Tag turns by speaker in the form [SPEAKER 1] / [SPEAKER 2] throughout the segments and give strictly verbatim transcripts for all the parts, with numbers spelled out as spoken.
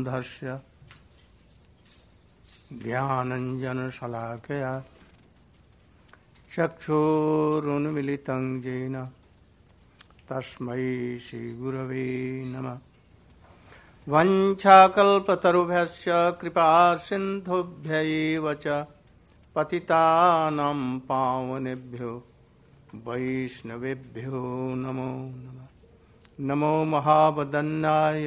[SPEAKER 1] धस्य ज्ञानञ्जनशलाकया चक्षुरुन्मिलितं येन तस्मै श्रीगुरवे नमः। वञ्चाकल्पतरुभ्यश्च कृपासिन्धुभ्यैव च पतितानां पावनेभ्यो वैष्णवेभ्यो नमो नमः। नमो महावदन्नाय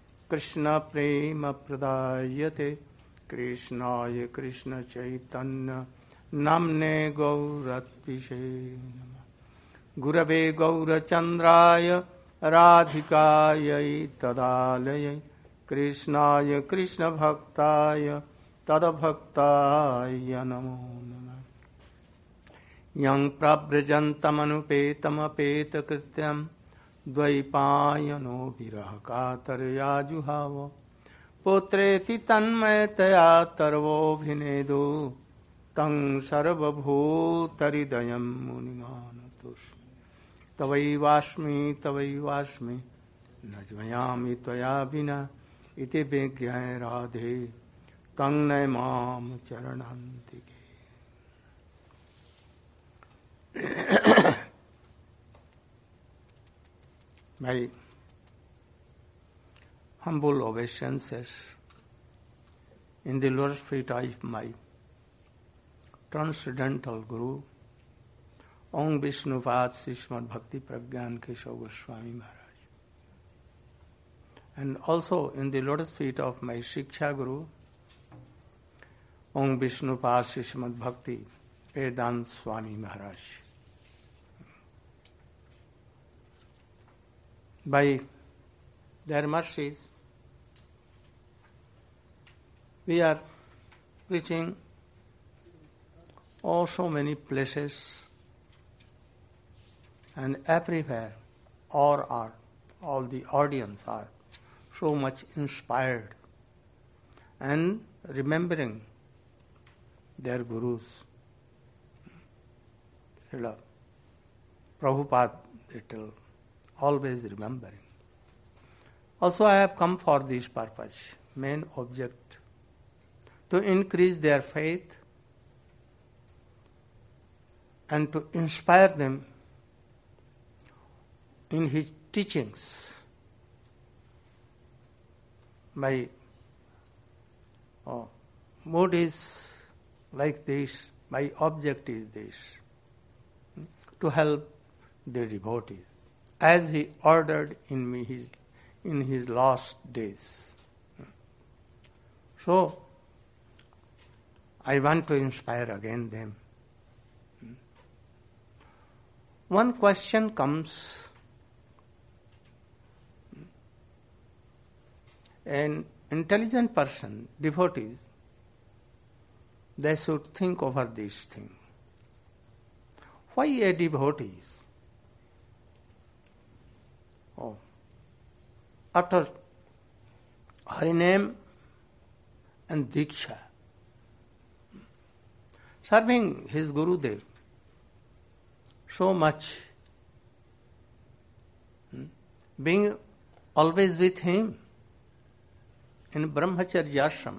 [SPEAKER 1] कृष्णप्रेमप्रदायते कृष्णाय कृष्णचैतन्य नाम्ने गौरत्विषे नमः। गुरवे गौरचन्द्राय राधिकायै तदालयै कृष्णाय कृष्णभक्ताय तद्भक्ताय नमो नमः। यं प्रव्रजन्तमनुपेतमपेतकृत्यं द्वैपायनो विरहकातर्या जुहाव पुत्रेति तन्मयतया तर्वोऽभिनेदो तं सर्वभूतहृदयं मुनिमानतोऽस्मि। तवैवास्मि तवैवास्मि न ज्ञायामि त्वया विना इति विज्ञाय राधे तं नमाम चरणान्तिके। My humble obeisances in the lotus feet of my transcendental Guru, Om Vishnupad Srimad Bhakti Pragyan Keshav Goswami Maharaj, and also in the lotus feet of my Shiksha Guru, Om Vishnupad Srimad Bhakti Vedant Swami Maharaj. By their mercies, we are reaching oh so many places, and everywhere all are, all the audience are so much inspired and remembering their gurus. Srila Prabhupada, they tell, always remembering. Also I have come for this purpose, main object, to increase their faith and to inspire them in his teachings. My oh, mood is like this, my object is this, to help the devotees, as he ordered in me his, in his last days. So, I want to inspire again them. One question comes, an intelligent person, devotees, they should think over this thing. Why a devotee? Oh, utter Hariname and Diksha, serving his Gurudev so much, being always with him in Brahmacharya ashram.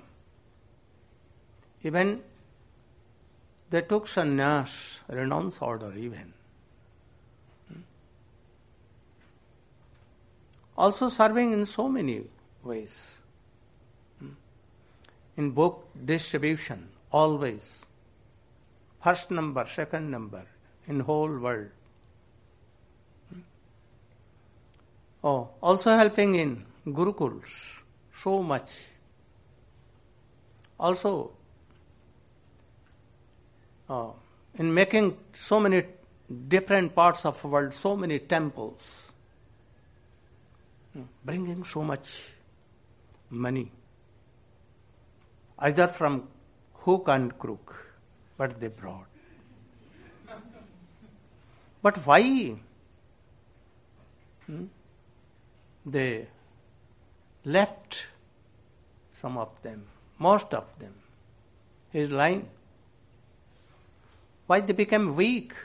[SPEAKER 1] Even they took sannyas, renounce order even. Also serving in so many ways. In book distribution, always. First number, second number, in whole world. Oh, also helping in Gurukuls, so much. Also, oh, in making so many different parts of the world, so many temples, bringing so much money, either from hook and crook, but they brought. But why hmm, they left some of them, most of them, his line? Why they became weak?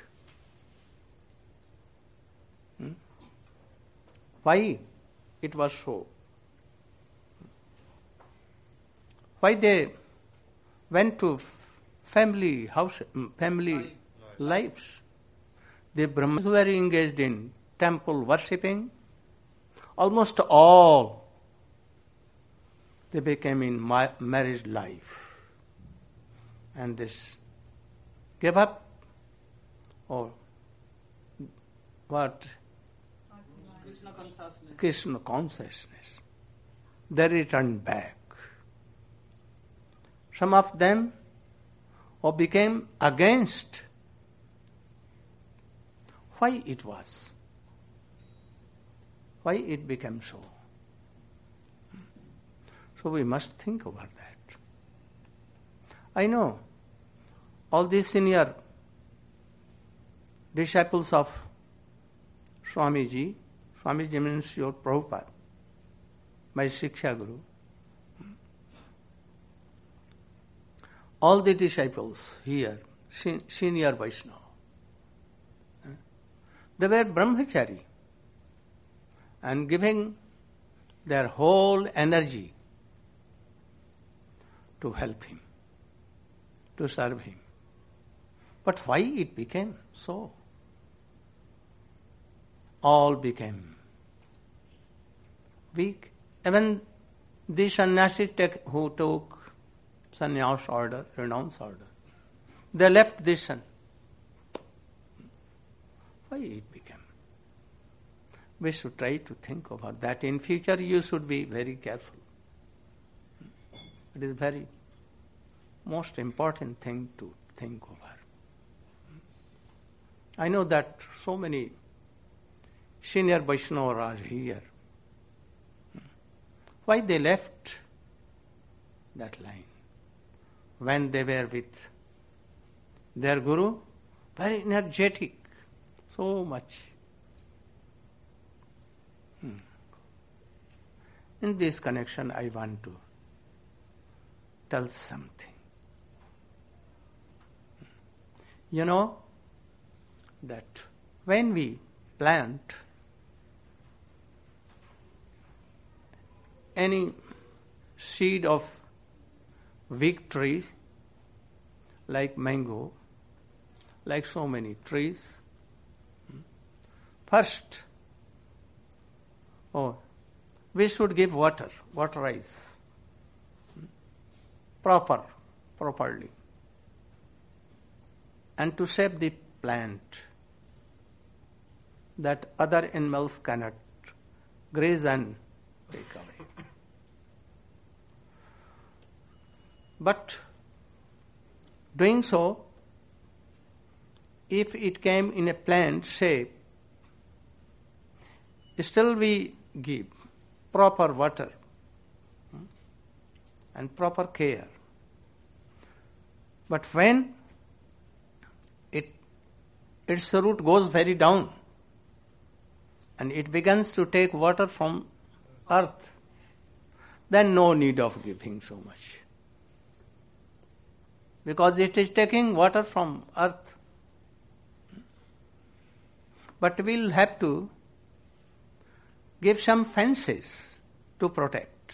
[SPEAKER 1] Hmm? Why it was so? Why they went to family house, family lives? The Brahmanes were engaged in temple worshipping. Almost all they became in ma- marriage life, and this gave up or what?
[SPEAKER 2] Krishna consciousness.
[SPEAKER 1] Krishna consciousness. They returned back. Some of them or became against. Why it was? Why it became so? So we must think about that. I know all these senior disciples of Swamiji, Swamiji means your Prabhupada, my Shiksha Guru. All the disciples here, senior Vaishnava, they were brahmachari and giving their whole energy to help him, to serve him. But why it became so? All became weak. Even the sannyasis who took sannyas order, renounce order, they left this sun. Why it became? We should try to think about that. In future you should be very careful. It is very most important thing to think over. I know that so many senior Vaishnavas are here. Why they left that line? When they were with their Guru, very energetic, so much. Hmm. In this connection, I want to tell something. You know that when we plant any seed of big trees, like mango, like so many trees, first, oh, we should give water, waterize, proper, properly, and to save the plant, that other animals cannot graze and take away. But doing so, if it came in a plant shape, still we give proper water and proper care. But when it its root goes very down and it begins to take water from earth, then no need of giving so much. Because it is taking water from earth. But we'll have to give some fences to protect.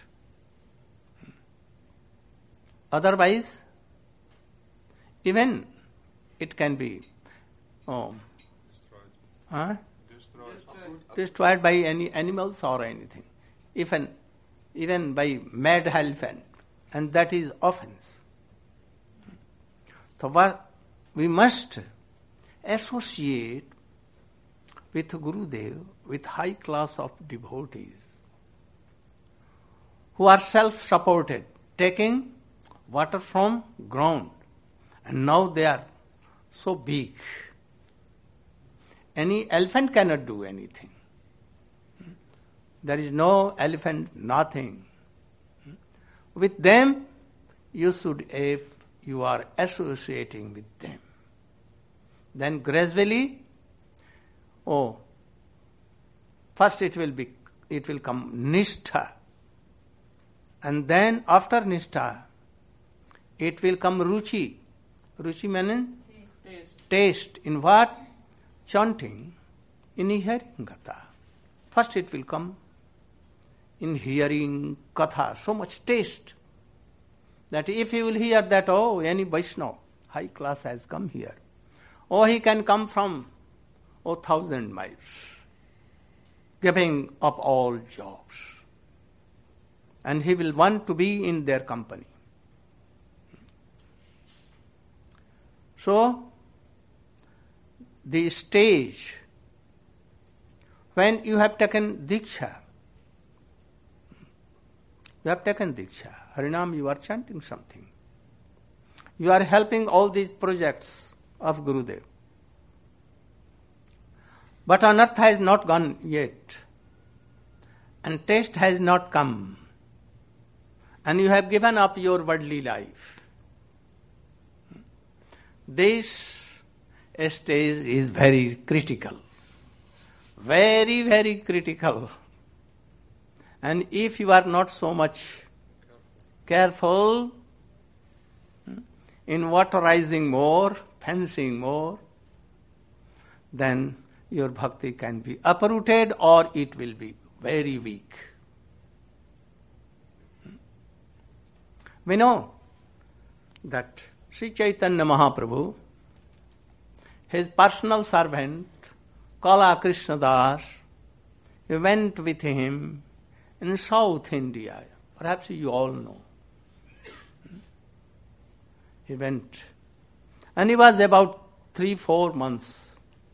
[SPEAKER 1] Otherwise, even it can be oh,
[SPEAKER 3] Destroyed.
[SPEAKER 1] huh?
[SPEAKER 3] Destroyed.
[SPEAKER 2] Destroyed.
[SPEAKER 1] destroyed by any animals or anything, even even by mad elephant, and that is offense. So what we must associate with Gurudev, with high class of devotees who are self-supported, taking water from ground, and now they are so big. Any elephant cannot do anything. There is no elephant, nothing. With them, you should, if you are associating with them, then gradually, oh, first it will be, it will come nishtha, and then after nishtha, it will come ruchi. Ruchi means
[SPEAKER 2] Taste.
[SPEAKER 1] taste. In what? Chanting, in hearing katha. First it will come in hearing katha, so much taste. that if he will hear that, oh, any Vaishnava, high class has come here, oh, he can come from, oh, thousand miles, giving up all jobs, and he will want to be in their company. So, the stage when you have taken Diksha, you have taken Diksha, Harinam, you are chanting something. You are helping all these projects of Gurudev. But unearth has not gone yet, and taste has not come, and you have given up your worldly life. This stage is very critical, very, very critical. And if you are not so much careful in waterizing more, fencing more, then your bhakti can be uprooted or it will be very weak. We know that Sri Chaitanya Mahaprabhu, his personal servant, Kala Krishna Das, he went with him in South India. Perhaps you all know. He went. And he was about three, four months.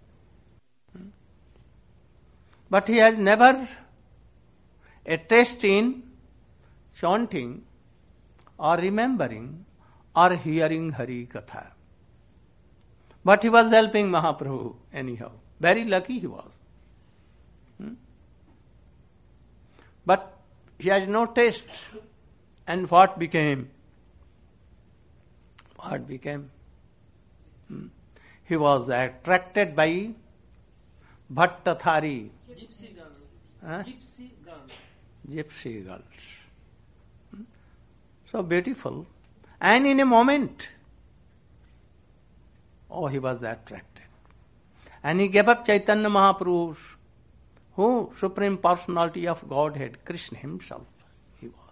[SPEAKER 1] But he has never a taste in chanting or remembering or hearing Hari Katha. But he was helping Mahaprabhu anyhow. Very lucky he was. Hmm? But he has no taste. And what became? What became? Hmm? He was attracted by Bhattathari.
[SPEAKER 2] Gypsy girls.
[SPEAKER 1] Huh?
[SPEAKER 2] Gypsy girls.
[SPEAKER 1] Gypsy girls. Hmm? So beautiful. And in a moment, oh, he was attracted. And he gave up Chaitanya Mahaprabhu, who Supreme Personality of Godhead, Krishna himself, he was.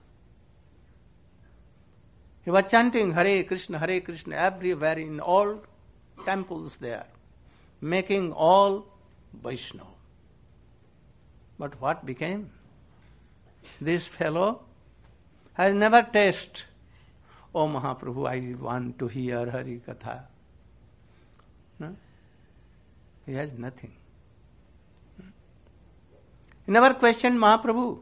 [SPEAKER 1] He was chanting Hare Krishna, Hare Krishna everywhere in all temples there, making all Vaishnava. But what became? This fellow has never tasted, oh Mahaprabhu, I want to hear Hari Katha. No? He has nothing. He never questioned Mahaprabhu.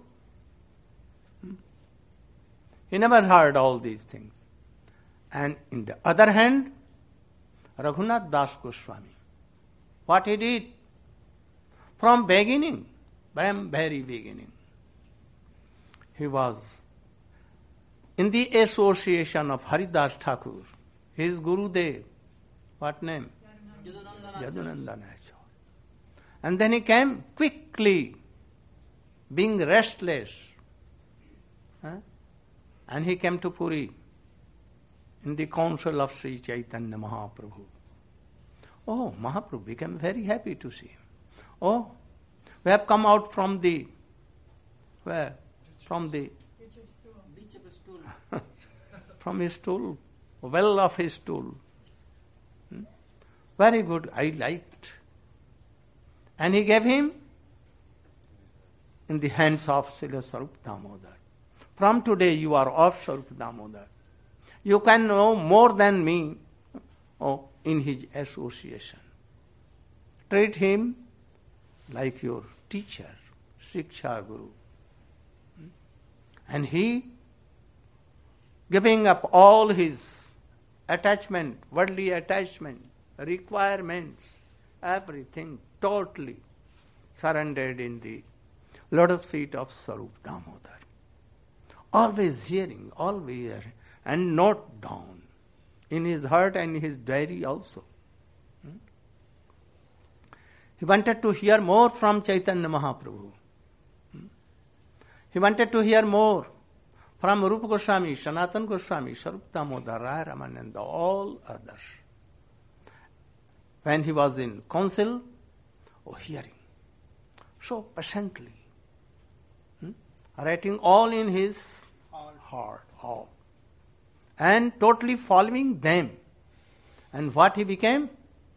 [SPEAKER 1] He never heard all these things. And in the other hand, Raghunath Das Goswami, what he did from beginning, from very beginning, he was in the association of Haridas Thakur, his Gurudev. What name? Yadunandan Acharya. And then he came quickly, being restless. Huh? And he came to Puri in the council of Sri Chaitanya Mahaprabhu. Oh, Mahaprabhu became very happy to see him. Oh, we have come out from the, where? From the,
[SPEAKER 2] Beach of a stool.
[SPEAKER 1] from his stool, well of his stool. Hmm? Very good, I liked. And he gave him in the hands of Srila Sarup Damodar. From today you are of Sarup Damodar. You can know more than me oh, in his association. Treat him like your teacher, Shiksha Guru. And he, giving up all his attachment, worldly attachment, requirements, everything, totally surrendered in the lotus feet of Sarup Damodar. Always hearing, always hearing, and note down in his heart and his diary also. Hmm? He wanted to hear more from Chaitanya Mahaprabhu. Hmm? He wanted to hear more from Rupa Goswami, Sanatana Goswami, Sarup Damodar, Rai Ramananda, all others. When he was in council, oh, hearing so patiently, hmm? writing all in his heart, all. and totally following them. And what he became?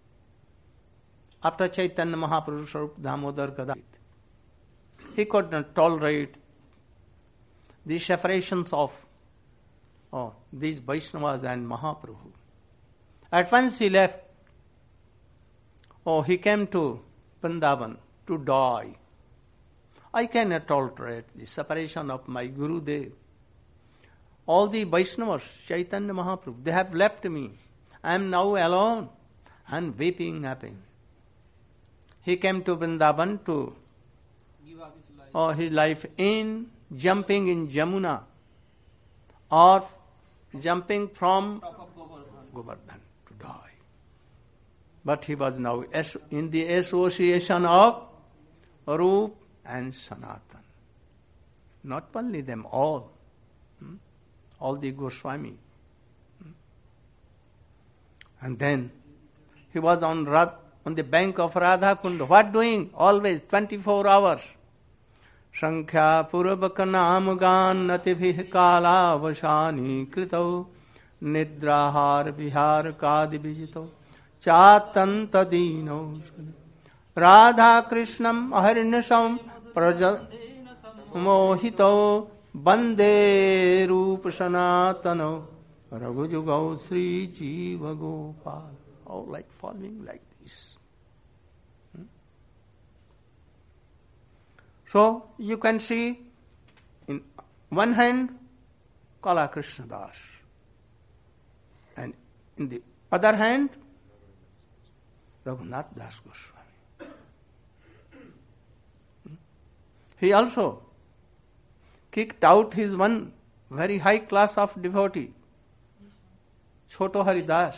[SPEAKER 1] After Chaitanya Mahaprabhu Swarup Damodar Gadadhar, he could not tolerate the separations of oh, these Vaishnavas and Mahaprabhu. At once he left. Oh, he came to Vrindavan to die. I cannot tolerate the separation of my Gurudev. All the Vaishnavas, Chaitanya Mahaprabhu, they have left me. I am now alone and weeping happy. He came to Vrindavan to
[SPEAKER 2] Give up his life.
[SPEAKER 1] oh, his life in jumping in Jamuna or jumping from
[SPEAKER 2] Top of Govardhan.
[SPEAKER 1] Govardhan to die. But he was now as- in the association of Rup and Sanatan. Not only them, all. Hmm? All the Goswami. Hmm? And then he was on Rad- on the bank of Radha Kund. What doing? Always, twenty-four hours. Sankhya Purvaka Naam Gan Natibhih Kala Vashani Krito Nidrahar Vihar Kadi Vijito Chatanta Dino Radha Krishnam Aharnasam Praja Mohito Bande Rup Sanatano Raghujugau Sri Jiva Gopal. All like falling like this. Hmm? So you can see in one hand Kala Krishna Das, and in the other hand Raghunath Das Goswami. Hmm? He also kicked out his one very high class of devotee, Choto Haridas.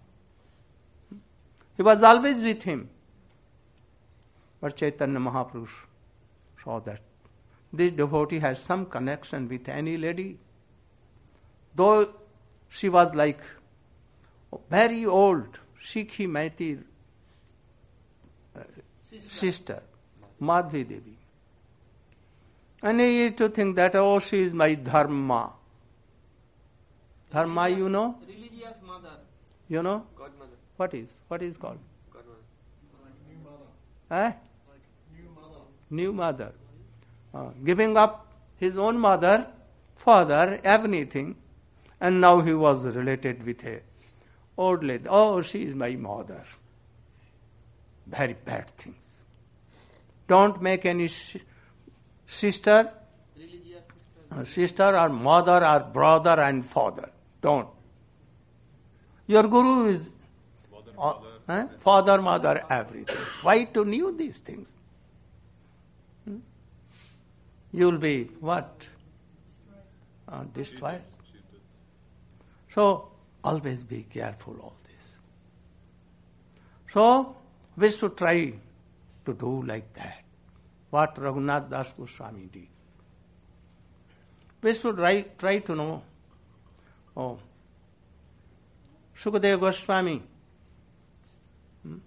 [SPEAKER 1] He was always with him. But Chaitanya Mahaprabhu saw that this devotee has some connection with any lady. Though she was like very old Sikhi Maiti uh,
[SPEAKER 2] Sister.
[SPEAKER 1] sister, Madhvi Devi. And he used to think that, oh, she is my dharma. Dharma, you know?
[SPEAKER 2] Religious mother.
[SPEAKER 1] You know?
[SPEAKER 3] Godmother.
[SPEAKER 1] What is? What is called?
[SPEAKER 3] Godmother.
[SPEAKER 4] New mother.
[SPEAKER 1] Eh?
[SPEAKER 4] Like new mother.
[SPEAKER 1] New mother. Uh, giving up his own mother, father, everything, and now he was related with a old lady. Oh, she is my mother. Very bad things. Don't make any sh- sister,
[SPEAKER 2] Religious sister.
[SPEAKER 1] uh, sister or mother or brother and father. Don't. Your guru is
[SPEAKER 5] Mother,
[SPEAKER 1] uh,
[SPEAKER 5] father,
[SPEAKER 1] eh? father, mother, everything. Why to know these things? Hmm? You will be what? Uh, destroyed.
[SPEAKER 5] cheated.
[SPEAKER 1] So, always be careful all this. So, we should try to do like that. What Raghunath Das Goswami did. We should try, try to know. Oh, Sukadeva Goswami. Hmm?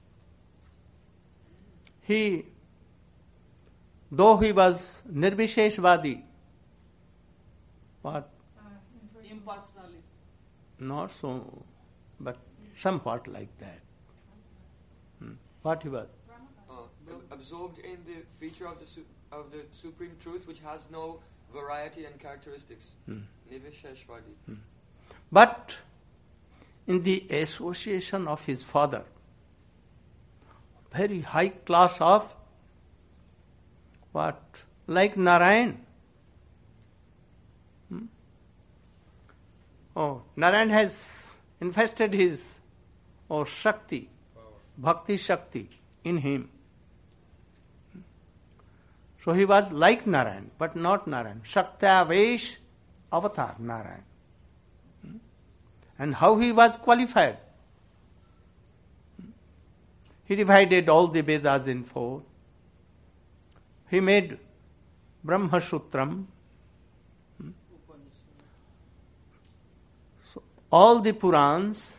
[SPEAKER 1] He, though he was Nirvisheshvadi, what?
[SPEAKER 2] Impersonalist.
[SPEAKER 1] Not so, but some part like that. Hmm. What he was?
[SPEAKER 3] Uh, absorbed in the feature of the su- of the supreme truth, which has no variety and characteristics.
[SPEAKER 1] Hmm.
[SPEAKER 3] Nivisheshvadi.
[SPEAKER 1] But in the association of his father, very high class of what? Like Narayan. Hmm? Oh, Narayan has infested his oh, Shakti, Bhakti Shakti in him. So he was like Narayan, but not Narayan. Shaktavesh avatar Narayan. Hmm? And how he was qualified? Hmm? He divided all the Vedas in four. He made Brahma Sutram. Hmm? So all the Purans,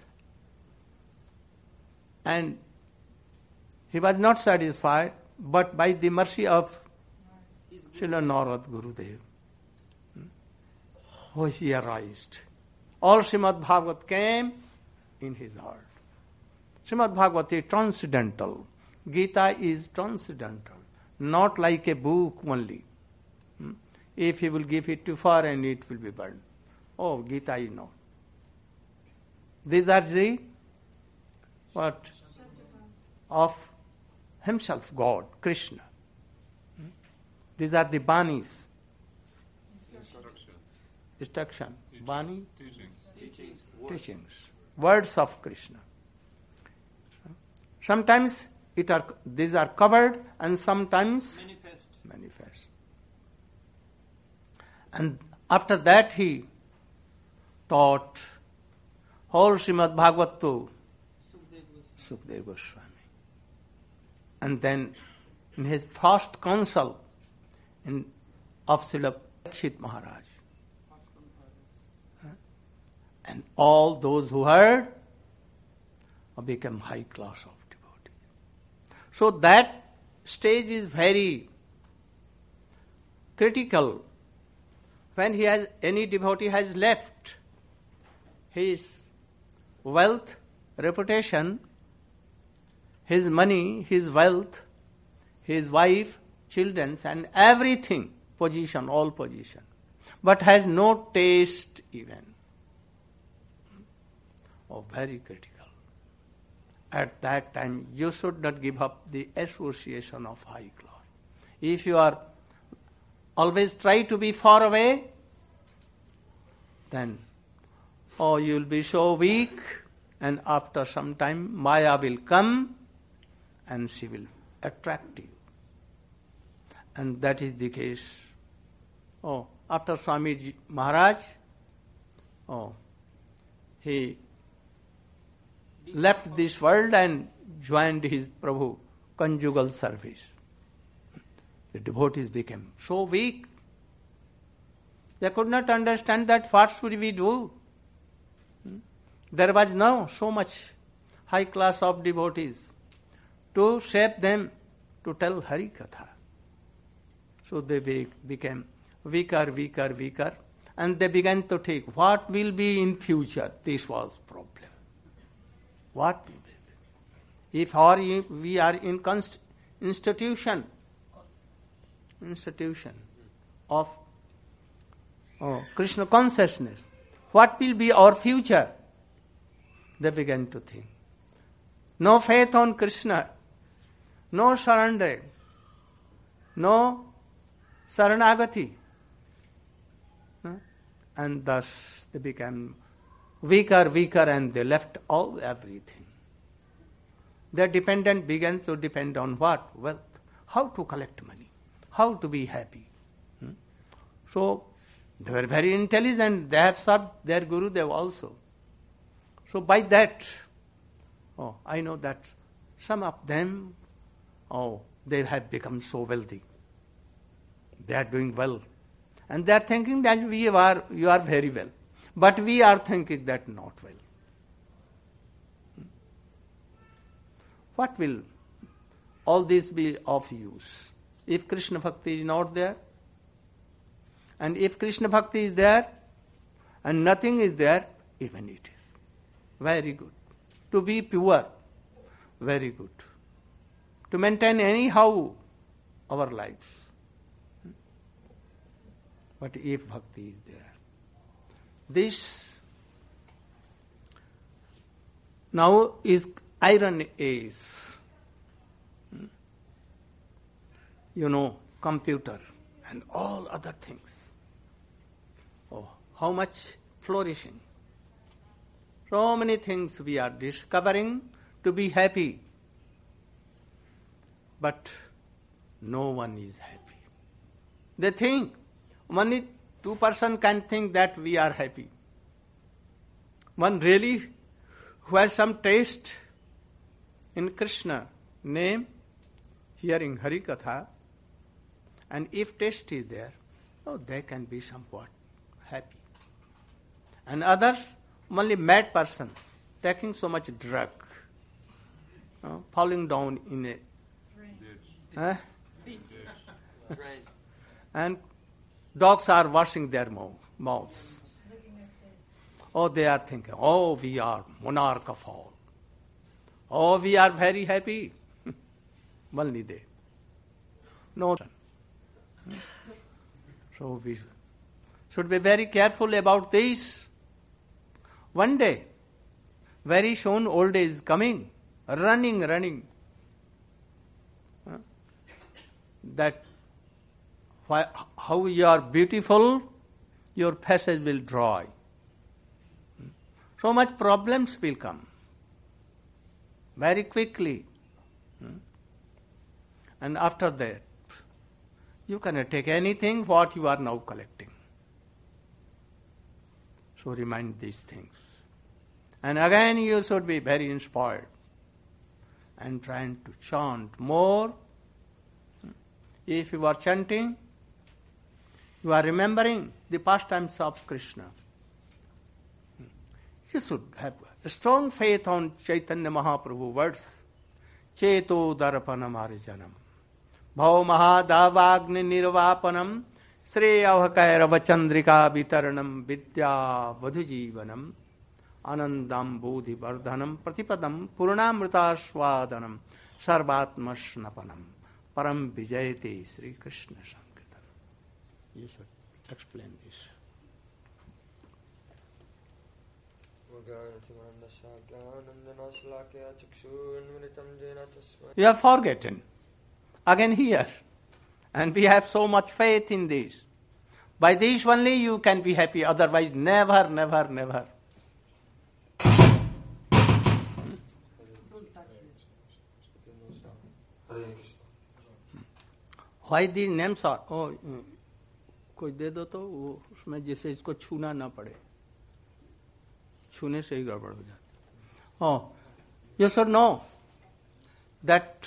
[SPEAKER 1] and he was not satisfied, but by the mercy of Srila Narad Gurudev, hmm, was he arised. All Srimad Bhagavat came in his heart. Srimad Bhagavat is transcendental. Gita is transcendental. Not like a book only. Hmm? If he will give it too far and it will be burned. Oh, Gita is not. These are the what? Of himself, God, Krishna. Hmm? These are the banis. Instruction. Bani?
[SPEAKER 3] Teachings. Words.
[SPEAKER 1] Teachings. Words of Krishna. Sometimes it are these are covered and sometimes
[SPEAKER 2] Manifest.
[SPEAKER 1] manifest. And after that he taught whole Srimad Bhagavat to
[SPEAKER 2] Sukdev Goswami.
[SPEAKER 1] Sukdev Goswami. And then in his first council in, of Srila Parikshit Maharaj, and all those who heard became high class of devotees. So that stage is very critical. When he has any devotee has left his wealth, reputation, his money, his wealth, his wife, children, and everything, position, all position, but has no taste even. Oh, very critical. At that time, you should not give up the association of high class. If you are always try to be far away, then oh, you will be so weak, and after some time, Maya will come and she will attract you. And that is the case. Oh, after Swami Maharaj, oh, he left this world and joined his Prabhu conjugal service. The devotees became so weak. They could not understand that what should we do. There was no so much high class of devotees to shape them to tell Hari Katha. So they be, became weaker, weaker, weaker, and they began to think what will be in future. This was problem. What will be? If our, we are in const, institution, institution of oh, Krishna consciousness, what will be our future? They began to think. No faith on Krishna, no surrender, no saranagati. And thus they became weaker, weaker, and they left all everything. Their dependent began to depend on what? Wealth. How to collect money. How to be happy. Hmm? So they were very intelligent. They have served their Gurudev also. So by that, oh, I know that some of them, oh, they have become so wealthy. They are doing well. And they are thinking that we are, you are very well. But we are thinking that not well. Hmm? What will all this be of use? If Krishna Bhakti is not there, and if Krishna Bhakti is there, and nothing is there, even it is. Very good. To be pure, very good. To maintain anyhow our lives. But if Bhakti is there, this now is iron is, you know, computer and all other things. Oh, how much flourishing. So many things we are discovering to be happy. But no one is happy. They think only two person can think that we are happy. One really who has some taste in Krishna name, hearing Hari Katha, and if taste is there, oh, they can be somewhat happy. And others, only mad person, taking so much drug, uh, falling down in a uh,
[SPEAKER 3] Right.
[SPEAKER 1] and dogs are washing their mouth, mouths. Oh, they are thinking, oh, we are monarch of all. Oh, we are very happy. Only they. No. So we should be very careful about this. One day, very soon old age is coming, running, running. Huh? That why, how you are beautiful, your faces will dry. So much problems will come very quickly. And after that, you cannot take anything what you are now collecting. So remind these things. And again you should be very inspired and trying to chant more. If you are chanting, you are remembering the pastimes of Krishna. You should have a strong faith on Chaitanya Mahaprabhu words. Cheto darpanam arijanam. Bhau mahadavagni nirvapanam. Sre avhakairava chandrika vitaranam. Vidya vadhujivanam. Anandam bodhi vardhanam. Pratipadam purnamrita swadanam. Sarvatma snapanam. Param vijayate Sri Krishna Sankirtan. You should explain this. You have forgotten. Again here. And we have so much faith in this. By this only you can be happy. Otherwise never, never, never. Why these names are? Oh, कोई दे दो तो वो उसमें जैसे इसको छूना ना पड़े. छूने से ही गड़बड़ हो जाती. Oh, you should know that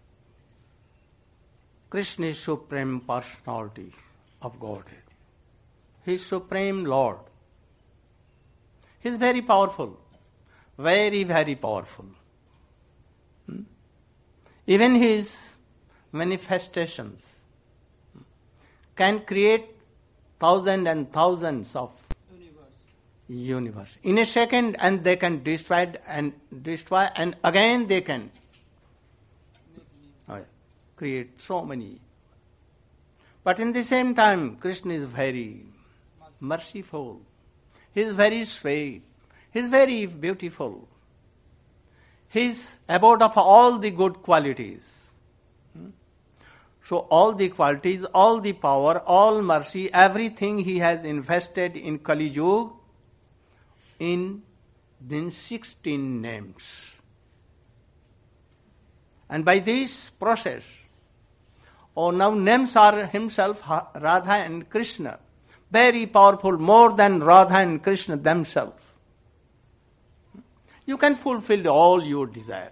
[SPEAKER 1] Krishna is Supreme Personality of Godhead. He is Supreme Lord. He is very powerful. Very, very powerful. Hmm? Even his manifestations can create thousands and thousands of
[SPEAKER 2] Universe.
[SPEAKER 1] universe in a second, and they can destroy it and destroy, and again they can uh, create so many. But in the same time, Krishna is very merciful. He is very sweet. He is very beautiful. He is abode of all the good qualities. So all the qualities, all the power, all mercy, everything he has invested in Kali Yuga in in sixteen names. And by this process, oh now names are himself, Radha and Krishna, very powerful, more than Radha and Krishna themselves. You can fulfill all your desire.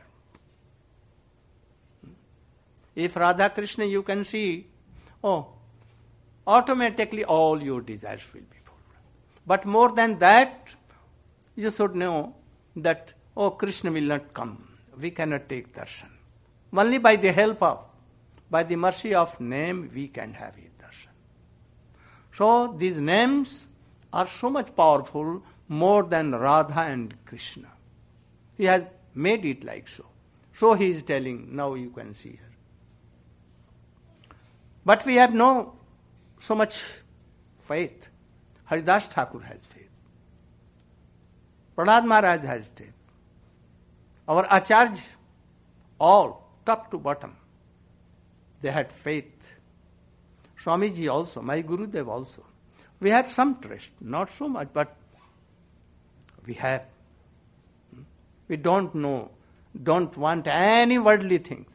[SPEAKER 1] If Radha Krishna you can see, oh, automatically all your desires will be fulfilled. But more than that, you should know that, oh, Krishna will not come. We cannot take darshan. Only by the help of, by the mercy of name, we can have his darshan. So these names are so much powerful, more than Radha and Krishna. He has made it like so. So he is telling, now you can see her. But we have no so much faith. Haridas Thakur has faith. Prahlad Maharaj has faith. Our Acharya, all, top to bottom, they had faith. Swamiji also, my Gurudev also. We have some trust, not so much, but we have. We don't know, don't want any worldly things.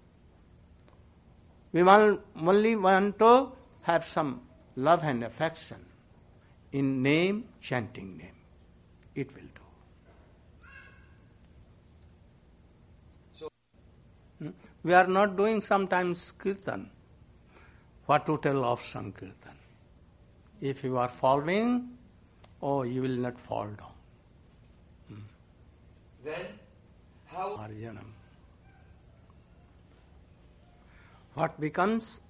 [SPEAKER 1] We want, only want to have some love and affection in name, chanting name. It will do.
[SPEAKER 3] So,
[SPEAKER 1] hmm? We are not doing sometimes kirtan. What to tell of Sankirtan? If you are following, oh, you will not fall down. Hmm.
[SPEAKER 3] then, how...
[SPEAKER 1] Arjanam. What becomes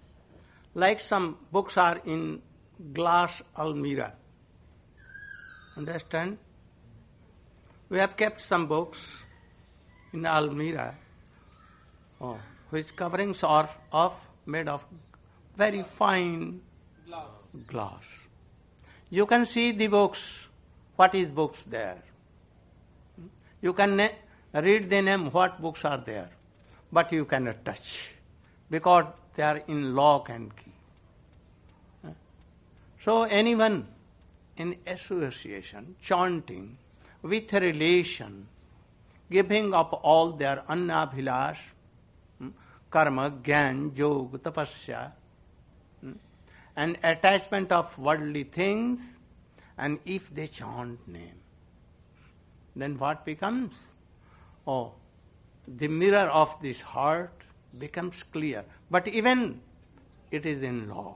[SPEAKER 1] like some books are in glass almirah. Understand? We have kept some books in Almira, oh, which coverings are of made of very fine
[SPEAKER 2] Glass.
[SPEAKER 1] glass. You can see the books, what is books there. You can na- read the name, what books are there, but you cannot touch because they are in lock and key. So anyone in association, chanting, with relation, giving up all their annabhilash, karma, gyan, yoga, tapasya, and attachment of worldly things, and if they chant name, then what becomes? Oh, the mirror of this heart becomes clear. But even it is in lock.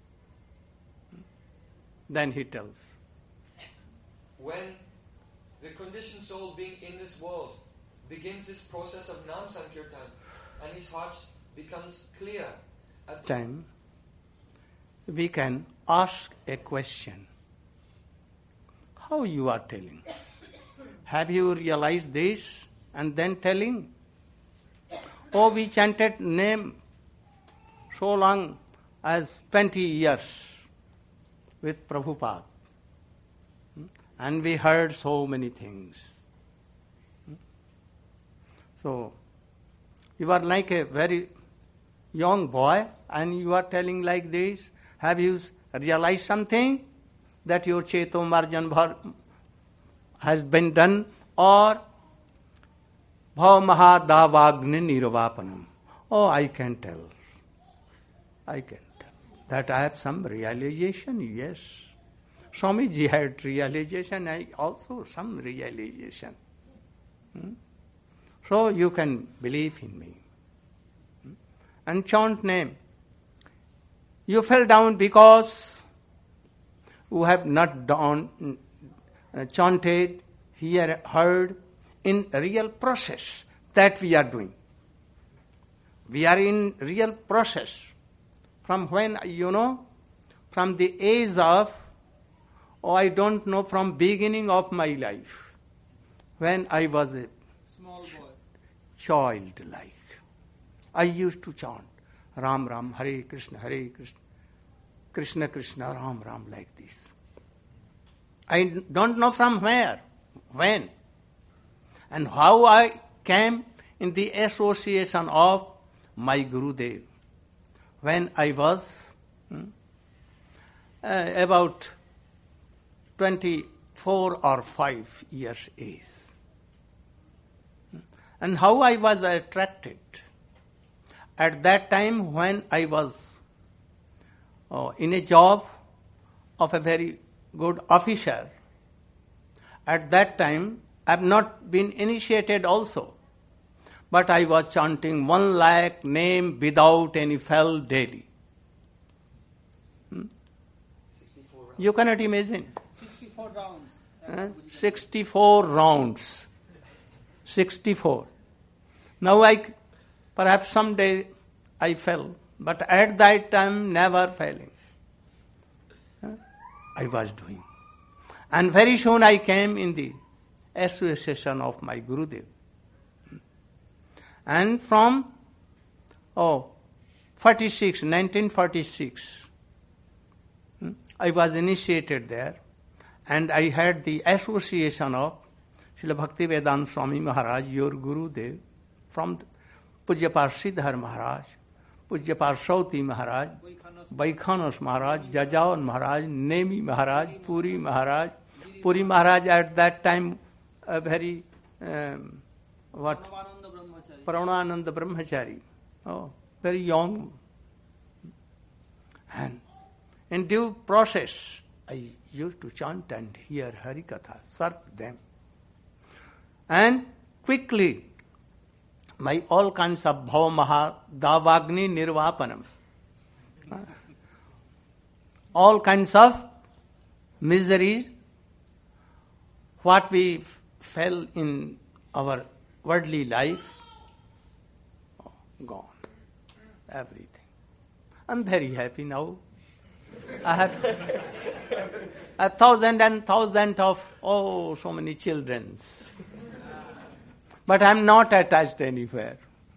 [SPEAKER 1] Then he tells.
[SPEAKER 3] When the conditioned soul being in this world begins this process of Nam Sankirtan and his heart becomes clear at the
[SPEAKER 1] Time, we can ask a question. How you are telling? Have you realized this and then telling? Oh, we chanted name so long as twenty years with Prabhupada. And we heard so many things. So, you are like a very young boy and you are telling like this. Have you realized something? That your Cheto Marjan Bhar has been done? Or Bhav Mahadavagni Nirvapanam. Oh, I can tell. I can tell. That I have some realization, yes. Swamiji had realization, I also some realization. Hmm? So you can believe in me. Hmm? And chant name. You fell down because you have not done, uh, chanted, here, heard, in real process that we are doing. We are in real process. From when, you know, from the age of, oh, I don't know, from beginning of my life, when I was a
[SPEAKER 2] Small boy.
[SPEAKER 1] child-like, I used to chant Ram Ram, Hare Krishna, Hare Krishna, Krishna Krishna, Ram Ram, like this. I don't know from where, when, and how I came in the association of my Gurudev. When I was hmm, uh, about twenty-four or five years age. And how I was attracted. At that time when I was uh, in a job of a very good officer, at that time I have not been initiated also. But I was chanting one lakh name without any fail daily. Hmm? You cannot imagine.
[SPEAKER 2] sixty-four rounds.
[SPEAKER 1] Huh? sixty-four rounds. sixty-four. Now I, perhaps someday I fell, but at that time never failing. Huh? I was doing. And very soon I came in the association of my Gurudev. And from, oh, forty-six, nineteen forty-six, hmm, I was initiated there, and I had the association of Srila Bhaktivedanta Swami Maharaj, your Gurudev, from Pujyapad Sridhar Maharaj, Pujyapad Sauti Maharaj, Vaikhanos Maharaj, Jajawan Maharaj, Nemi Maharaj, Puri Maharaj. Puri Maharaj at that time a very, um, what?
[SPEAKER 2] Pranavananda Brahmachari.
[SPEAKER 1] Paranananda Brahmachari. Oh, very young. And in due process, I used to chant and hear Harikatha, serve them. And quickly, my all kinds of Bhava Maha Davagni Nirvapanam, all kinds of miseries, what we f- fell in our worldly life, oh, gone. Everything. I'm very happy now. I have a thousand and thousand of, oh, so many children. But I am not attached anywhere.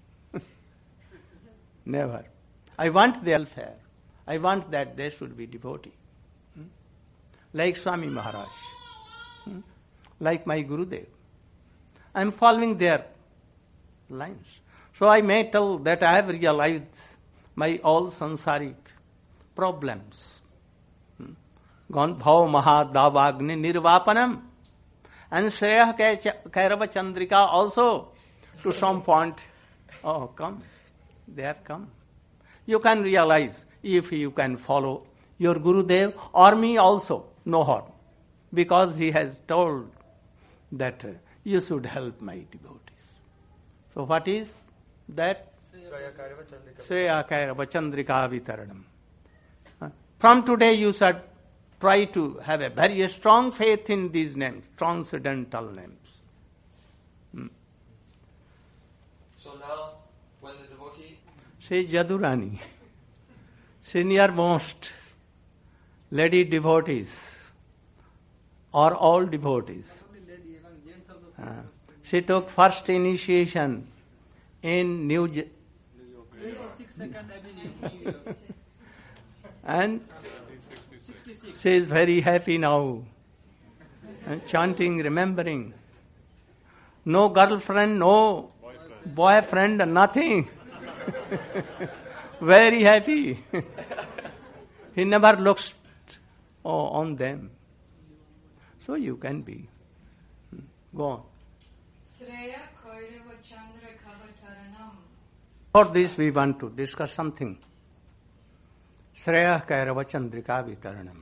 [SPEAKER 1] Never. I want their welfare. I want that they should be devotee. Hmm? Like Swami Maharaj. Hmm? Like my Gurudev. I am following their lines. So I may tell that I have realized my all sansaric problems. Hmm? Gone bhav mahadavagni nirvapanam. And Shreya Kairava Chandrika also to some point, oh, come. They have come. You can realize if you can follow your Gurudev or me also, no harm. Because he has told that uh, you should help my devotees. So what is that? Shreya Kairava Chandrika Vitaranam. Uh, From today you should try to have a very strong faith in these names, transcendental names. Hmm.
[SPEAKER 3] So now, when the devotee...
[SPEAKER 1] She is Jadurani, senior most lady devotees, or all devotees. Uh, she took first initiation in New York. And she is very happy now, and chanting, remembering. No girlfriend, no boyfriend, nothing. Very happy. He never looks oh, on them. So you can be. Go on. For this we want to discuss something. Shreya Kairava Chandrika Vitaranam.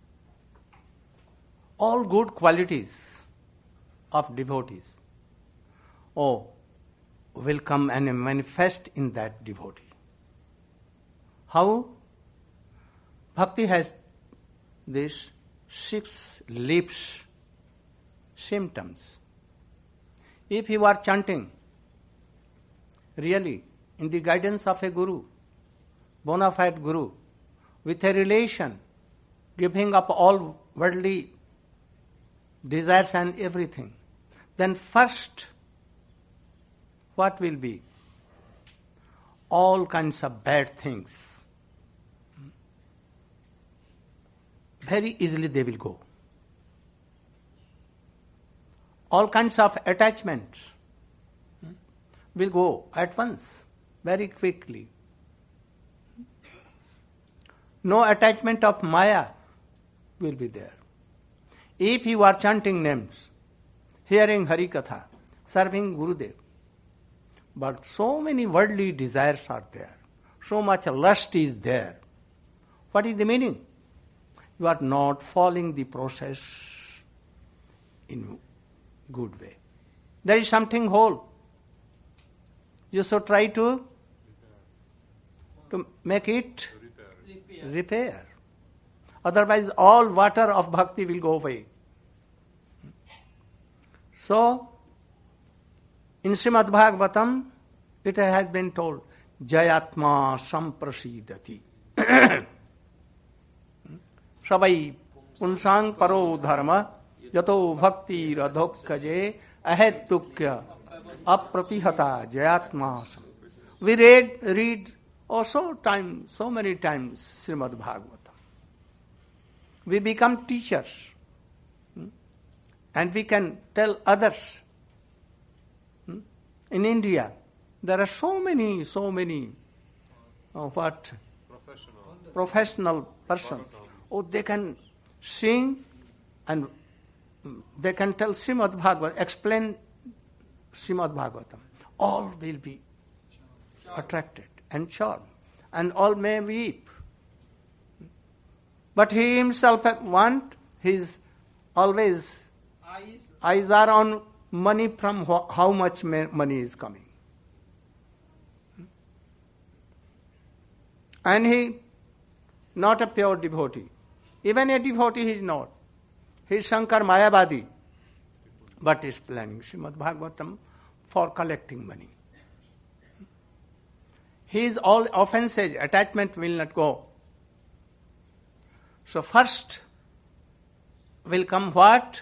[SPEAKER 1] All good qualities of devotees, oh, will come and manifest in that devotee. How? Bhakti has these six leaps, symptoms. If you are chanting, really, in the guidance of a guru, bona fide guru, with a relation, giving up all worldly desires and everything, then first, what will be? All kinds of bad things. Very easily they will go. All kinds of attachments will go at once, very quickly. No attachment of Maya will be there. If you are chanting names, hearing Hari Katha, serving Gurudev, but so many worldly desires are there, so much lust is there. What is the meaning? You are not following the process in good way. There is something whole. You should try to, to make it repair. repair. Otherwise all water of bhakti will go away. So, in Srimad Bhagavatam, it has been told, Jayatma samprasidati. Sabai punsang paro dharma yato bhakti radhokkaje ahetukya apratihata jayatma. We read, read also time, so many times Srimad Bhagavatam. We become teachers. And we can tell others. In India, there are so many, so many, uh, what? Professional. Professional persons. Oh, they can sing and they can tell Srimad Bhagavatam, explain Srimad Bhagavatam. All will be attracted and charmed. And all may weep. But he himself want, his always
[SPEAKER 2] Eyes.
[SPEAKER 1] eyes are on money from wh- how much ma- money is coming. And he, not a pure devotee. Even a devotee he is not. He is Shankar Mayavadi. But is planning Srimad Bhagavatam for collecting money. His all offenses, attachment will not go. So first will come what?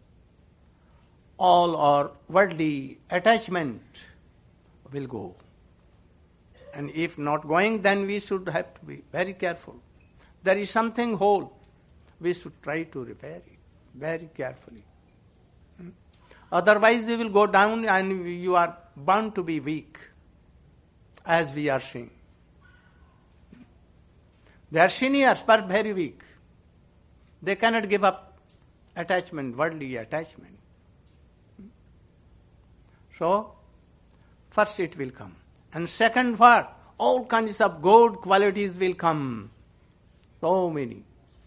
[SPEAKER 1] All our worldly attachment will go. And if not going, then we should have to be very careful. There is something whole. We should try to repair it very carefully. Hmm? Otherwise you will go down and you are bound to be weak, as we are seeing. They are seniors but very weak. They cannot give up attachment, worldly attachment. So, first it will come. And second what? All kinds of good qualities will come. So many.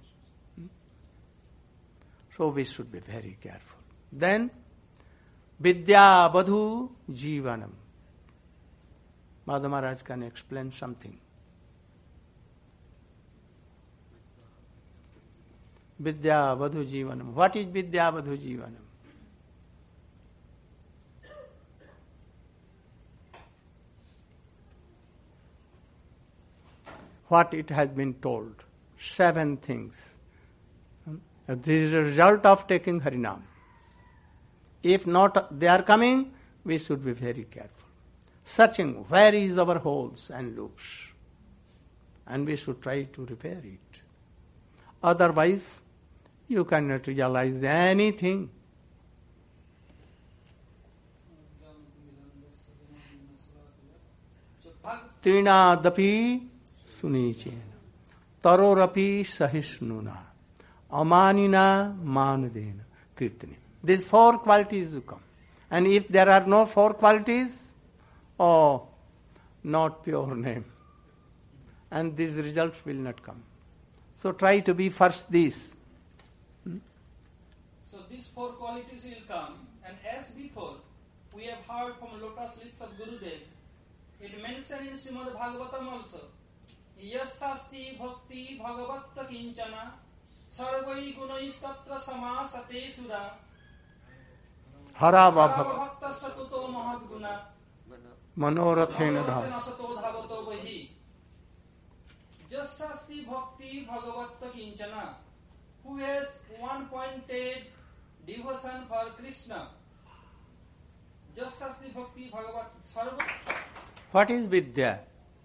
[SPEAKER 1] So we should be very careful. Then, Vidya Badhu Jivanam. Madhava Maharaj can explain something. Vidya Badhu Jivanam. What is Vidya Badhu Jivanam? What it has been told. Seven things. This is a result of taking Harinam. If not they are coming, we should be very careful. Searching where is our holes and loops. And we should try to repair it. Otherwise, you cannot realize anything. Trinadapi Sunichena Tarorapi Sahisnuna Amanina Manudena Kirtani. These four qualities will come. And if there are no four qualities, oh, not pure name. And these results will not come. So try to be first these. Hmm?
[SPEAKER 2] So these four qualities will come, and as before, we have heard from lotus lips of Gurudev, it mentioned in Srimad Bhagavatam also, Yasasti bhakti bhagavatta kinchana sarvai gunais tatra samasate sura
[SPEAKER 1] Harava
[SPEAKER 2] bhakta sakuto mahadguna
[SPEAKER 1] Manorathena dha.
[SPEAKER 2] nasato dhavato vahi. Jasasti bhakti bhagavatta kinchana, who has one-pointed devotion for Krishna. Jasasti bhakti bhagavat sarva.
[SPEAKER 1] What is Vidya?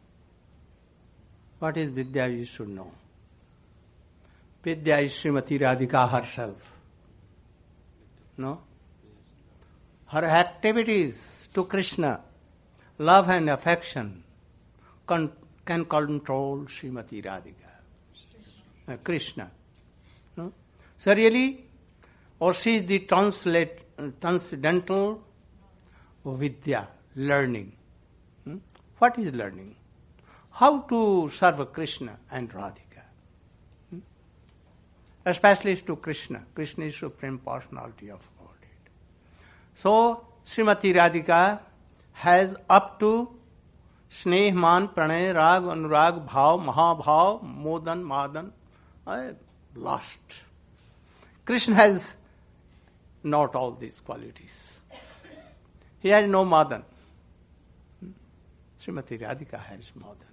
[SPEAKER 1] What is Vidya you should know. Vidya is Srimati Radhika herself. No? Her activities to Krishna, love and affection, con- can control Srimati Radhika. Uh, Krishna. No? So really, or she is the translate, uh, transcendental Vidya, learning. Hmm? What is learning? How to serve Krishna and Radhika. Hmm? Especially to Krishna. Krishna is Supreme Personality of Godhead. So, Srimati Radhika has up to Sneh, Man, Pranay, Rag, Anurag, Bhav, Mahabhav, Modan, Madan, I lost. Krishna has not all these qualities. He has no Madan. Srimati Radhika has Madan.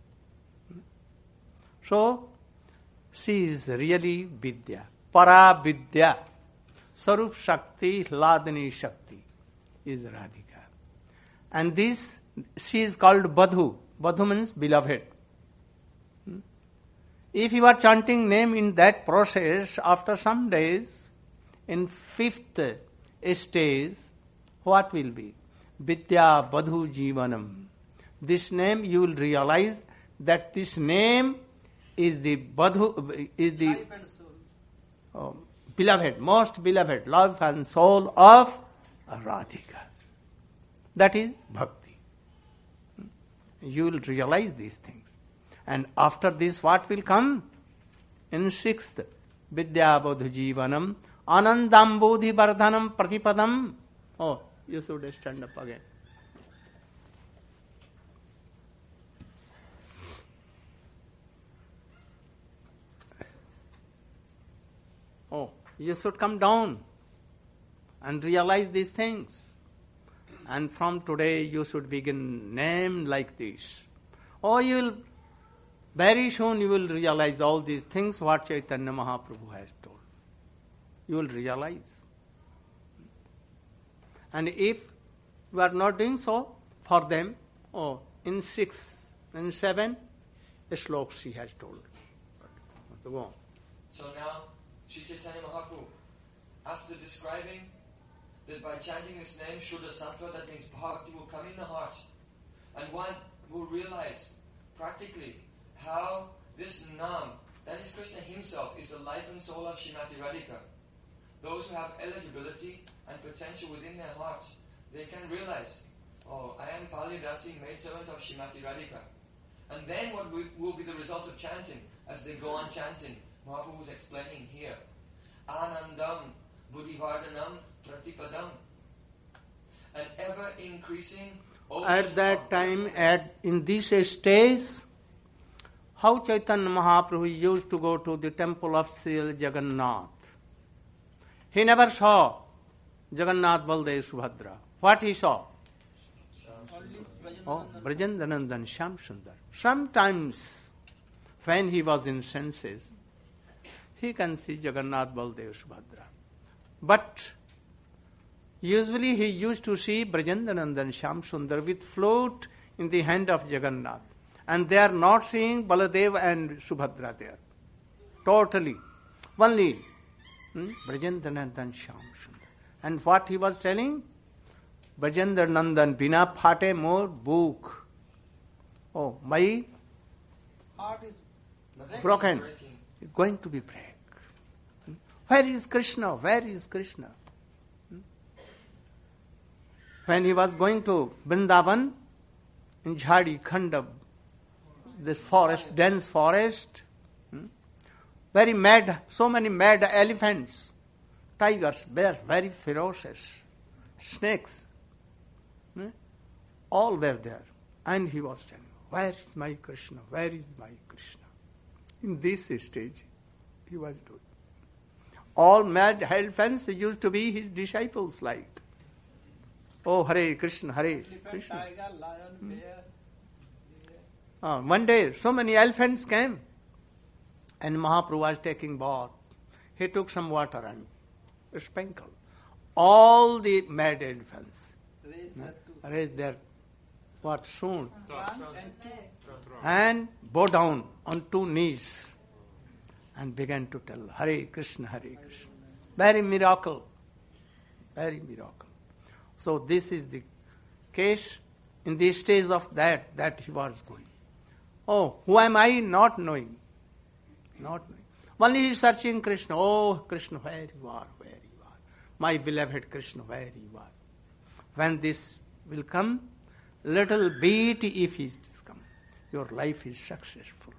[SPEAKER 1] So, she is really Vidya. Para Vidya. Sarup Shakti, Hladini Shakti is Radhika. And this, she is called Badhu. Badhu means beloved. If you are chanting name in that process, after some days, in fifth stage, what will be? Vidya Badhu Jivanam. This name you will realize that this name is the Badhu, is the
[SPEAKER 2] Life and soul.
[SPEAKER 1] oh, beloved, most beloved, love and soul of Radhika. That is bhakti. You will realize these things. And after this, what will come? In sixth, Vidya Badhu Jivanam, Anandam Bodhi Vardhanam Pratipadam. Oh, you should stand up again. Oh, you should come down and realize these things. And from today you should begin name like this. Or you will Very soon you will realize all these things what Chaitanya Mahaprabhu has told. You will realize. And if you are not doing so for them, oh, in six, in seven, slokas she has told. So go on.
[SPEAKER 3] So now, Sri Chaitanya Mahaprabhu, after describing that by chanting this name, Shuddha Sattva, that means bhakti will come in the heart, and one will realize practically how this Nam, that is Krishna himself, is the life and soul of Srimati Radhika. Those who have eligibility and potential within their hearts, they can realize, oh, I am Pali Dasi, maidservant of Srimati Radhika. And then what will be the result of chanting? As they go on chanting, Mahaprabhu was explaining here, Anandam, Buddhivardhanam, Pratipadam, an ever increasing ocean
[SPEAKER 1] At that
[SPEAKER 3] of
[SPEAKER 1] time,
[SPEAKER 3] blissfulness.
[SPEAKER 1] at in this stage, how Chaitanya Mahaprabhu used to go to the temple of Sri Jagannath. He never saw Jagannath, Baldev, Subhadra. What he saw? Oh, Brajendanandan, Shyam Sundar. Sometimes, when he was in senses, he can see Jagannath, Baldev, Subhadra. But usually he used to see Brajendanandan, Shyam Sundar with flute in the hand of Jagannath. And they are not seeing Baladev and Subhadra there. Totally. Only hmm? Brajendanandan, Shyam Sundar. And what he was telling? Brajendanandan, bina phate more book. Oh, my
[SPEAKER 2] Heart is
[SPEAKER 3] Nothing is
[SPEAKER 1] broken.
[SPEAKER 3] breaking.
[SPEAKER 1] It's going to be break. Hmm? Where is Krishna? Where is Krishna? Hmm? When he was going to Vrindavan, in Jhadi Khanda, this forest, dense forest, hmm? very mad, so many mad elephants, tigers, bears, very ferocious, snakes, hmm? all were there. And he was telling, where is my Krishna? Where is my Krishna? In this stage, he was doing. All mad elephants used to be his disciples like, oh, Hare Krishna, Hare
[SPEAKER 2] elephant,
[SPEAKER 1] Krishna.
[SPEAKER 2] tiger, lion, bear.
[SPEAKER 1] Uh, one day, so many elephants came, and Mahaprabhu was taking bath. He took some water and sprinkled. All the mad elephants
[SPEAKER 2] Raise that to
[SPEAKER 1] raised their what soon
[SPEAKER 2] one and two.
[SPEAKER 1] and bow down on two knees and began to tell Hare Krishna, Hare Krishna. Very miracle, very miracle. So this is the case in the stage of that that he was going. Oh, who am I? Not knowing. Not knowing. Only he is searching Krishna. Oh, Krishna, where you are, where you are. My beloved Krishna, where you are. When this will come, little bit if it is come, your life is successful.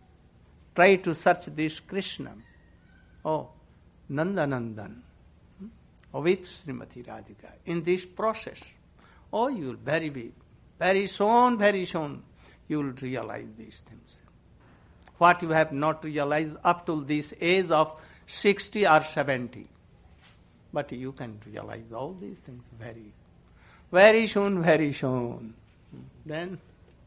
[SPEAKER 1] Try to search this Krishna. Oh, Nandanandan. Hmm? With Srimati Radhika. In this process, oh, you will very, be, very soon, very soon, you will realize these things. What you have not realized up to this age of sixty or seventy. But you can realize all these things very, very soon, very soon. Then,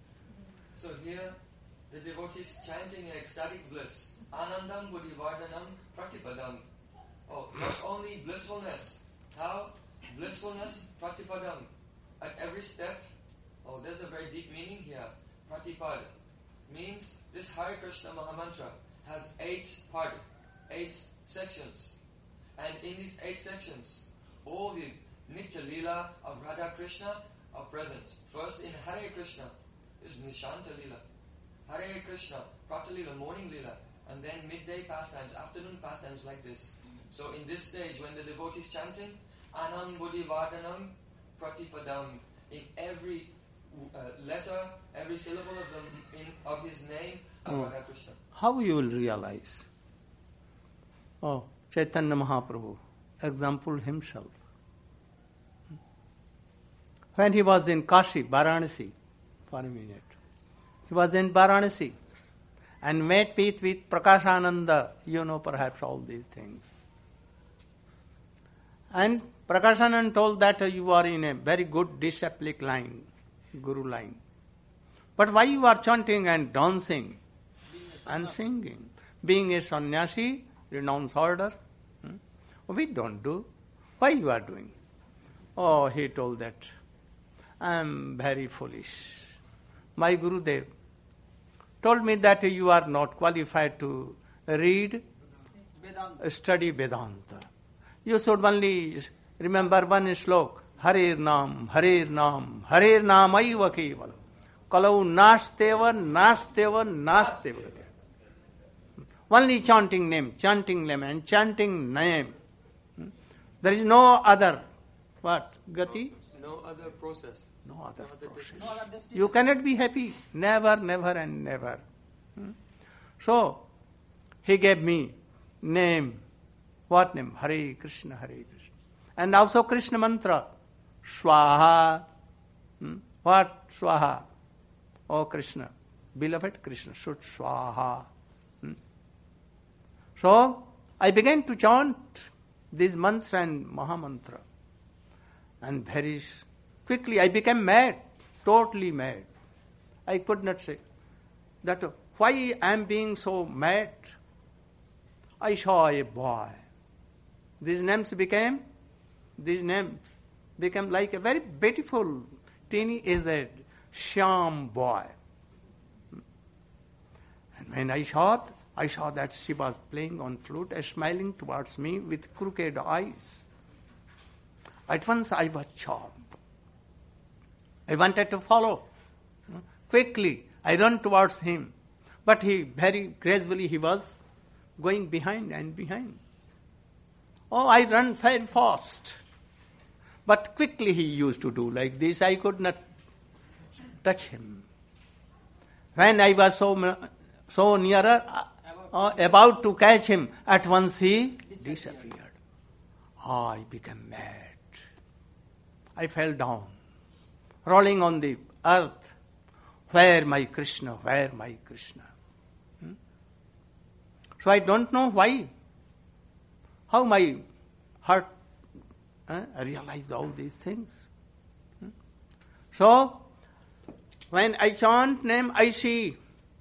[SPEAKER 3] So here, the devotees chanting in ecstatic bliss, Anandam Buddhivardhanam Pratipadam. Oh, not only blissfulness, how? Blissfulness, Pratipadam. At every step, oh, there's a very deep meaning here. Pratipad means this Hare Krishna Mahamantra has eight part, eight sections. And in these eight sections, all the Nitya Leela of Radha Krishna are present. First in Hare Krishna is Nishanta Leela. Hare Krishna, Prata Leela, morning Leela, and then midday pastimes, afternoon pastimes like this. So in this stage, when the devotee is chanting, Anam Buddhi Vardhanam Pratipadam, in every uh, letter, every syllable of, the, in, of his name, of
[SPEAKER 1] Oh.
[SPEAKER 3] Radha Krishna.
[SPEAKER 1] how you will realize? Oh, Chaitanya Mahaprabhu, example himself. When he was in Kashi, Varanasi, for a minute, he was in Varanasi and met with, with Prakashananda, you know perhaps all these things. And Prakashananda told that you are in a very good disciplic line, Guru line. But why you are chanting and dancing? I'm singing. Being a sannyasi, renounce order. Hmm? We don't do. Why you are doing? Oh, he told that. I am very foolish. My Gurudev told me that you are not qualified to read, Vedanta. Study Vedanta. You should only remember one slok. Harer Nam, Harer Nam, Harer Nam Aiva Keval. Kalau Nasteva, Nasteva, Nasteva. Only chanting name, chanting name and chanting name. There is no other, what, Gati?
[SPEAKER 3] No other process.
[SPEAKER 1] No other
[SPEAKER 3] No other
[SPEAKER 1] process.
[SPEAKER 2] No other destination.
[SPEAKER 1] You cannot be happy. Never, never and never. Hmm? So, he gave me name. What name? Hare Krishna, Hare Krishna. And also Krishna mantra. Swaha. Hmm? What? Swaha. Oh Krishna. Beloved Krishna. Should Swaha. Hmm? So, I began to chant these mantras and Mahamantra. And very quickly I became mad. Totally mad. I could not say that why I am being so mad. I saw a boy. These names became, these names became like a very beautiful, teeny-aged, sham boy. And when I saw, I saw that she was playing on flute, smiling towards me with crooked eyes. At once I was charmed. I wanted to follow. Quickly, I ran towards him. But he, very gradually, he was going behind and behind. Oh, I ran very fast. But quickly he used to do like this. I could not touch him. When I was so, so nearer, uh, about to catch him, at once he disappeared. Oh, I became mad. I fell down, rolling on the earth. Where my Krishna? Where my Krishna? Hmm? So I don't know why. How my heart uh, realized all these things. Hmm? So, when I chant name, I see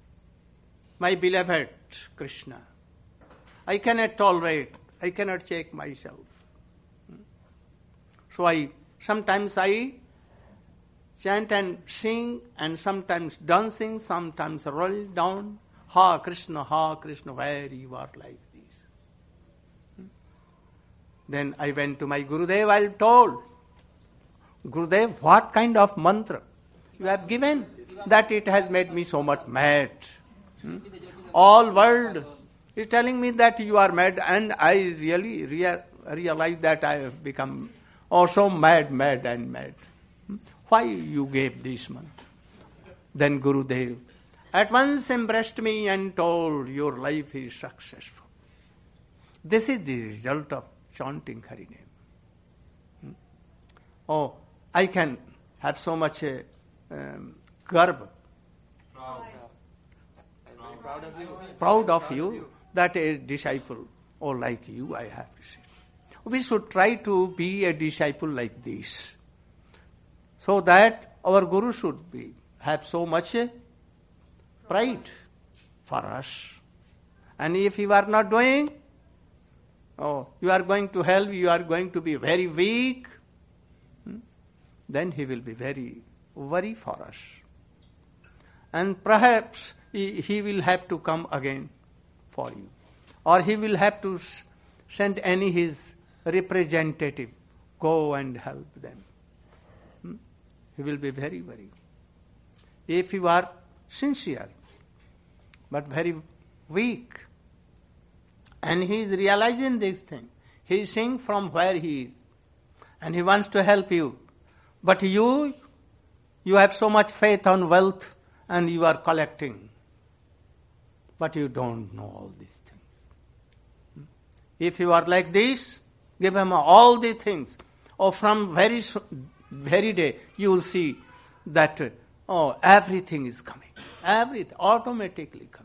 [SPEAKER 1] my beloved Krishna. I cannot tolerate, I cannot check myself. Hmm? So I, sometimes I chant and sing, and sometimes dancing, sometimes roll down. Ha Krishna, Ha Krishna, where you are like this. Hmm? Then I went to my Gurudev, I told, Gurudev, what kind of mantra you have given that it has made me so much mad. Hmm? All world is telling me that you are mad, and I really rea- realize that I have become also mad, mad and mad. Hmm? Why you gave this mantra? Then Gurudev at once embraced me and told, your life is successful. This is the result of chanting Hari name. Hmm? Oh, I can have so much uh, um, garb.
[SPEAKER 3] Proud. I'm very proud of you.
[SPEAKER 1] Proud of you that a disciple, or like you, I have to say. We should try to be a disciple like this, so that our Guru should be have so much uh, pride for us. And if you are not doing, oh, you are going to hell, you are going to be very weak, hmm? then he will be very worried for us. And perhaps he, he will have to come again for you. Or he will have to s- send any his representative, go and help them. Hmm? He will be very worried. If you are sincere, but very weak, and he is realizing this thing, he is seeing from where he is, and he wants to help you. But you, you have so much faith on wealth, and you are collecting, but you don't know all these things. If you are like this, give him all the things. Or from very very day, you will see that oh, everything is coming, everything automatically coming.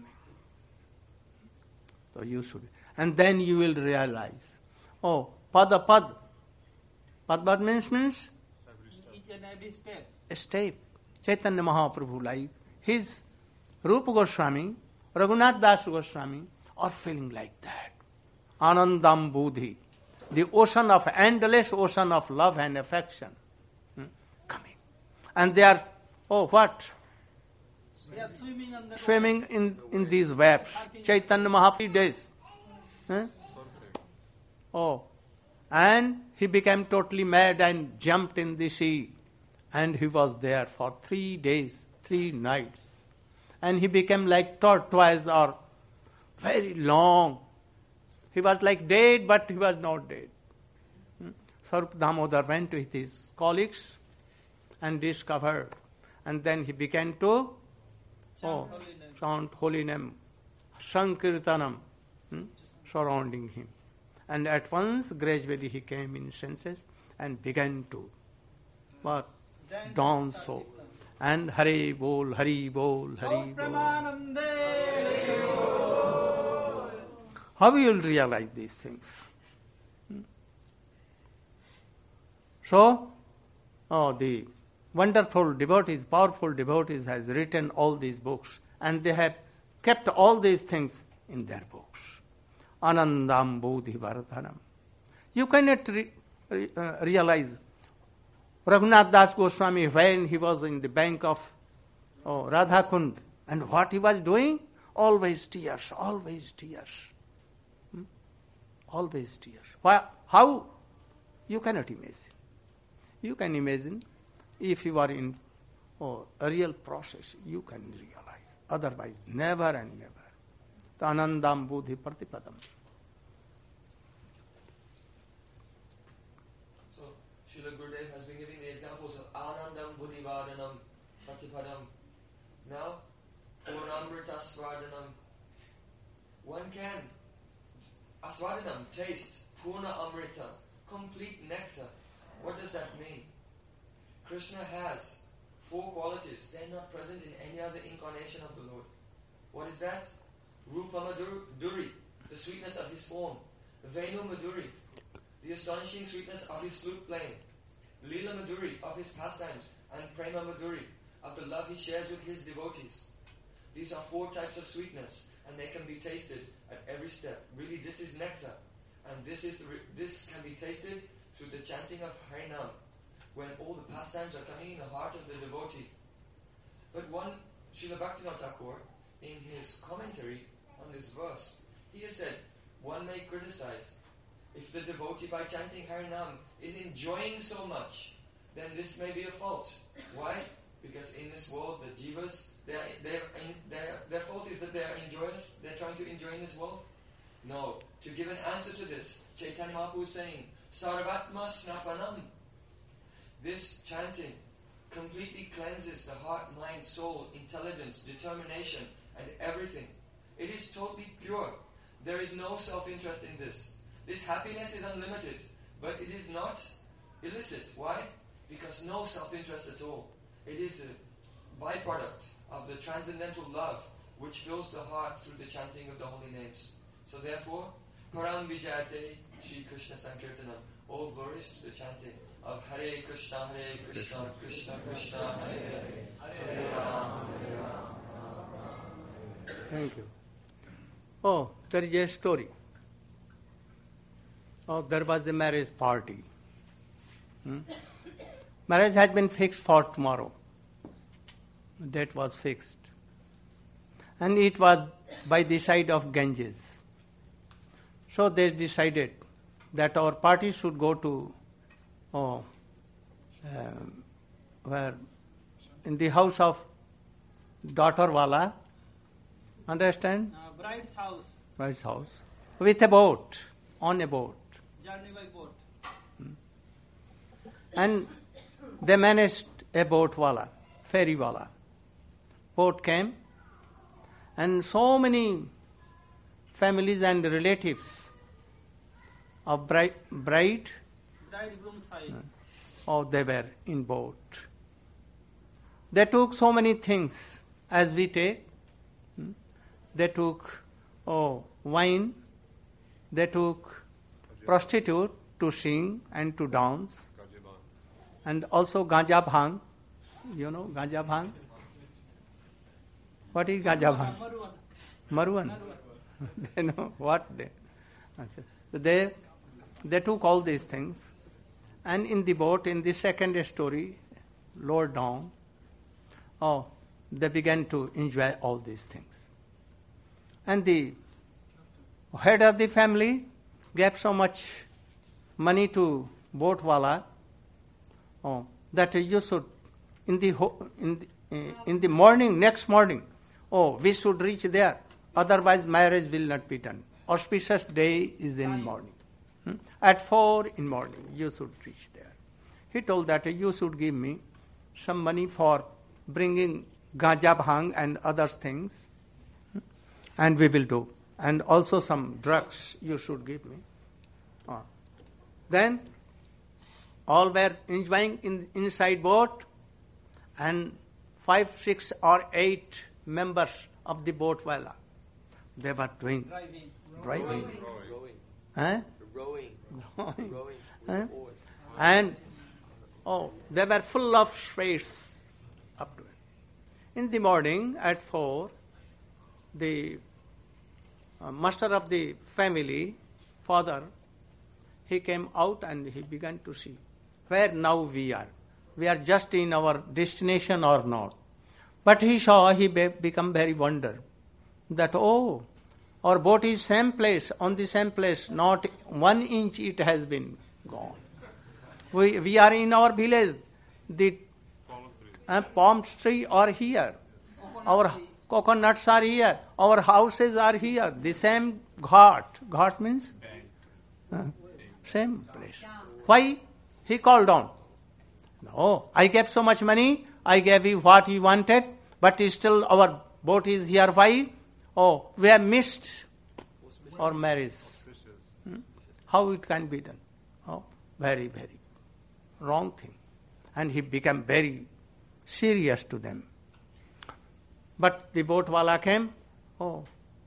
[SPEAKER 1] So you should, and then you will realize, oh, pada pad. Pad pad means means
[SPEAKER 2] Each and every step.
[SPEAKER 1] a step. Chaitanya Mahaprabhu, like his Rupa Goswami Raghunath Das Goswami are feeling like that. Anandam Buddhi, the ocean of, endless ocean of love and affection hmm, coming. And they are, oh what?
[SPEAKER 2] They are swimming, on the
[SPEAKER 1] Swimming in, in these waves. Chaitanya Mahaprabhu days. Huh? Oh. And he became totally mad and jumped in the sea. And he was there for three days, three nights. And he became like tortoise or very long. He was like dead, but he was not dead. Hmm? Sarup Damodar went with his colleagues and discovered. And then he began to oh, chant holy name, Sankirtanam, hmm, surrounding him. And at once, gradually he came in senses and began to what? Dance so. And Hare Bol, Hari Bol, Hari Bol. How you will realize these things? Hmm? So, oh, the wonderful devotees, powerful devotees has written all these books, and they have kept all these things in their books. Anandam Bodhi Vardhanam. You cannot re- re- uh, realize Raghunath Das Goswami when he was in the bank of oh, Radhakund, and what he was doing? Always tears, always tears. Hmm? Always tears. Why, how? You cannot imagine. You can imagine if you are in oh, a real process, you can realize. Otherwise, never and never. Anandam Buddhi Pratipadam.
[SPEAKER 3] So, Srila Gurudev has been giving the examples of Anandam Buddhi Vardhanam Pratipadam. Now, Purnamrita Svadanam. One can Asvadanam, taste, Purna Amrita, complete nectar. What does that mean? Krishna has four qualities. They are not present in any other incarnation of the Lord. What is that? Rupa Madhuri, the sweetness of his form. Venu Madhuri, the astonishing sweetness of his flute playing. Leela Madhuri, of his pastimes. And Prema Madhuri, of the love he shares with his devotees. These are four types of sweetness, and they can be tasted at every step. Really, this is nectar. And this is the re- this can be tasted through the chanting of Harinam, when all the pastimes are coming in the heart of the devotee. But one, Srila Bhaktivinoda Thakur, in his commentary on this verse, he has said, one may criticize if the devotee by chanting Harinam is enjoying so much, then this may be a fault. Why? Because in this world, the jivas, they're, they're, they're, their fault is that they are enjoyers, they're trying to enjoy in this world. No. To give an answer to this, Chaitanya Mahaprabhu is saying, Sarvatma Snapanam. This chanting completely cleanses the heart, mind, soul, intelligence, determination, and everything. It is totally pure. There is no self-interest in this. This happiness is unlimited, but it is not illicit. Why? Because no self-interest at all. It is a byproduct of the transcendental love which fills the heart through the chanting of the holy names. So therefore, Param Vijayate Shri Krishna Sankirtanam. All glories to the chanting of Hare Krishna, Hare Krishna, Krishna Krishna, Hare Hare, Hare Ram, Hare Ram.
[SPEAKER 1] Thank you. Oh, there is a story. Oh, there was a marriage party. Hmm? Marriage has been fixed for tomorrow. The date was fixed. And it was by the side of Ganges. So they decided that our party should go to, oh, um, where, in the house of daughter wala, understand?
[SPEAKER 2] Uh, bride's house.
[SPEAKER 1] Bride's house. With a boat, on a boat.
[SPEAKER 2] Journey by boat.
[SPEAKER 1] Hmm. And they managed a boat wala, ferry wala. Boat came, and so many families and relatives of bride, bride
[SPEAKER 2] Bridegroom side.
[SPEAKER 1] oh, they were in boat. They took so many things as we take. Hmm? They took oh, wine. They took prostitute to sing and to dance. And also ganja bhang. You know ganja bhang? What is ganja bhang? Marwan. They know what they. They they took all these things, and in the boat, in the second story, lower down, oh, they began to enjoy all these things. And the head of the family gave so much money to boat wala, oh, that you should in the ho- in the, uh, in the morning, next morning, oh, we should reach there. Otherwise, marriage will not be done. Auspicious day is in morning. Hmm? At four in morning, you should reach there. He told that you should give me some money for bringing ganja bhang and other things, hmm? and we will do. And also some drugs you should give me. Oh. Then all were enjoying in inside boat, and five, six, or eight members of the boat wala, they were doing
[SPEAKER 2] Driving.
[SPEAKER 1] driving,
[SPEAKER 5] Rowing.
[SPEAKER 1] Huh?
[SPEAKER 5] Rowing.
[SPEAKER 1] Rowing.
[SPEAKER 5] Rowing.
[SPEAKER 1] Huh?
[SPEAKER 5] With oars.
[SPEAKER 1] And oh, they were full of space up to it. In the morning at four, the uh, master of the family, father, he came out and he began to see where now we are. We are just in our destination or not. But he saw, he be- become very wonder that, oh, our boat is same place, on the same place, not one inch it has been gone. We, we are in our village, the uh, palm tree are here, our coconuts are here, our houses are here, the same ghat. Ghat means? Uh, same place. Why? He called on. No, I gave so much money, I gave you what you wanted, but still our boat is here. Why? Oh, we have missed our marriage. Hmm? How it can be done? Oh, very, very wrong thing. And he became very serious to them. But the boat wala came, oh,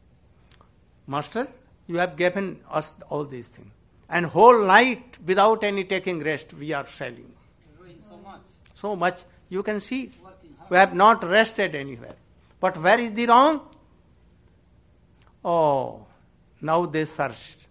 [SPEAKER 1] master, you have given us all these things. And whole night, without any taking rest, we are sailing.
[SPEAKER 2] Doing so much.
[SPEAKER 1] So much, you can see,
[SPEAKER 2] Working hard.
[SPEAKER 1] we have not rested anywhere. But where is the wrong? Oh, now they searched.